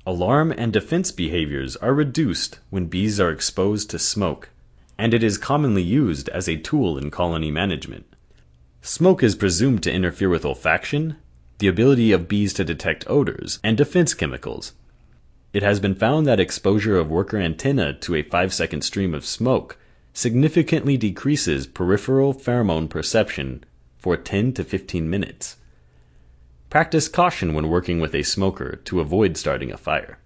Alarm and defense behaviors are reduced when bees are exposed to smoke, and it is commonly used as a tool in colony management. Smoke is presumed to interfere with olfaction, the ability of bees to detect odors, and defense chemicals. It has been found that exposure of worker antennae to a 5-second stream of smoke significantly decreases peripheral pheromone perception for 10 to 15 minutes. Practice caution when working with a smoker to avoid starting a fire.